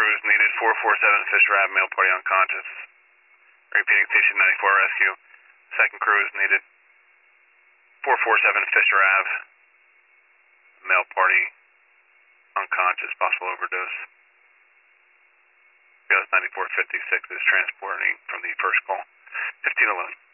crews needed. 447 Fisher Ave, male party unconscious. Repeating, station 94 rescue. Second crew is needed. 447 Fisher Ave, male party unconscious, possible overdose. BLS 9456 is transporting from the first call. 1511.